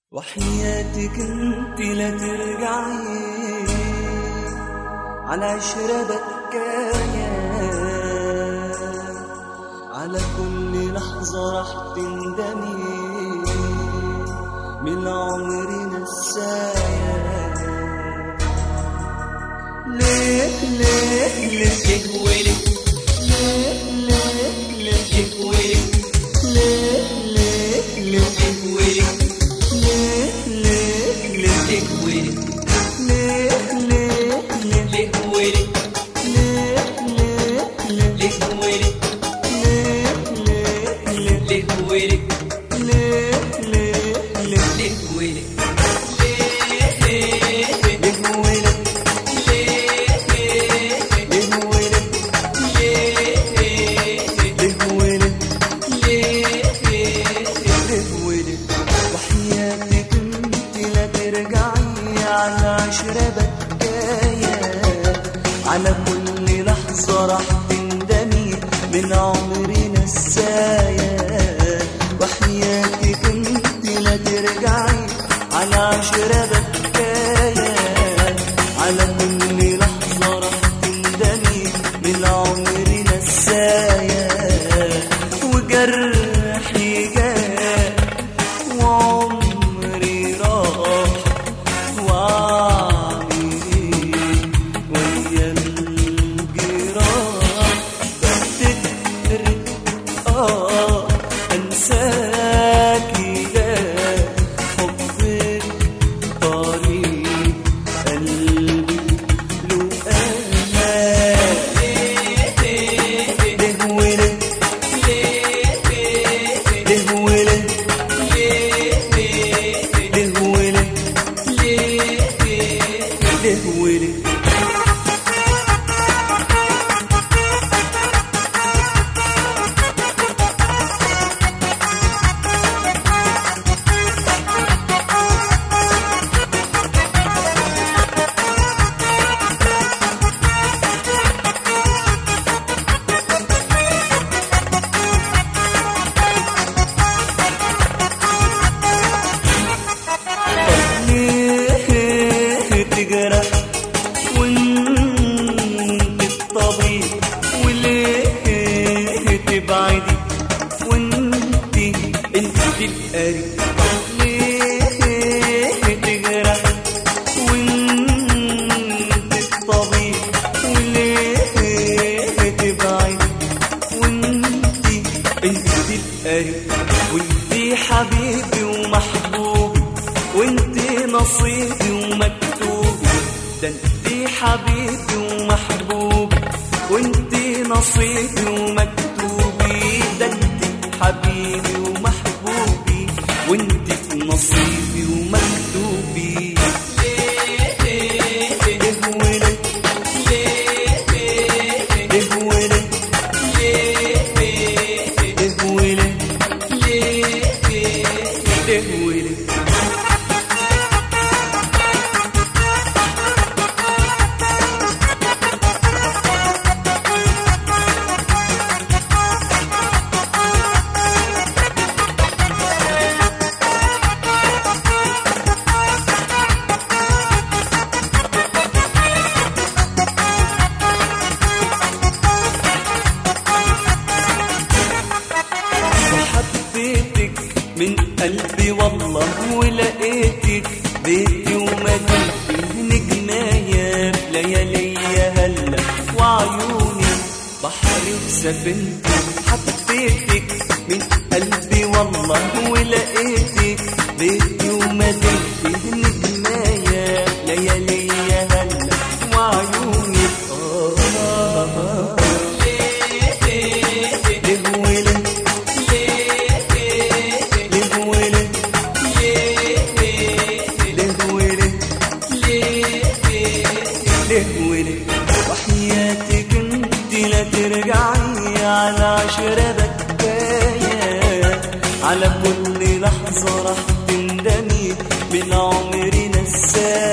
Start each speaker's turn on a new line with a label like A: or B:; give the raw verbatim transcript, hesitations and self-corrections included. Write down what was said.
A: وحياتك انت لا ترجعي على عشرة بكايا، على كل لحظة رح تندمي من عمرنا السايا. ليه ليه ليه ولك ليه ليه ليه ولك ليه ليه ليه ولك ليه ليه ليه ولك ليه ليه ليه ولك ليه ليه ليه ولك ليه ليه ليه ولك ليه ليه ليه ولك على كل لحظة رح تندمي من عمرنا السايا. وحياتك انت لا ترجعي على عشرة بكايا، على كل لحظة رح تندمي من عمرنا السايا. وجرحي جاء وعمري راح، أنساكي لا حبك طريق قلبي له أمان. ليه ولك ليه ولك ليه ولك ليه ولك تجرح وانت الطبيب، وليه تبعدي وانت انت القريب. ليه تجرح وانت الطبيب، وليه تبعدي وانت انت القريب. وانت حبيبي ومحبوبي، وانت نصيبي ومكتوبي. ده انت حبيبي ومحبوبي، وانت نصيبي ومكتوبي. ده انت حبيبي ومحبوبي، وانت نصيبي ومكتوبي. ليه ولك ليه ولك ليه ولك ليه ولك من قلبي والله، ولقيتك بيتي ومدينتي نجمايا لياليا هلا وعيوني بحري وسفينتي. حبيتك من قلبي والله، ولقيتك بيتي ومدينتي نجمايا لياليا هلا وعيوني آه. وحياتك انت لا ترجعي على عشرة بكايا، على كل لحظة رح تندمي من عمرنا السايا.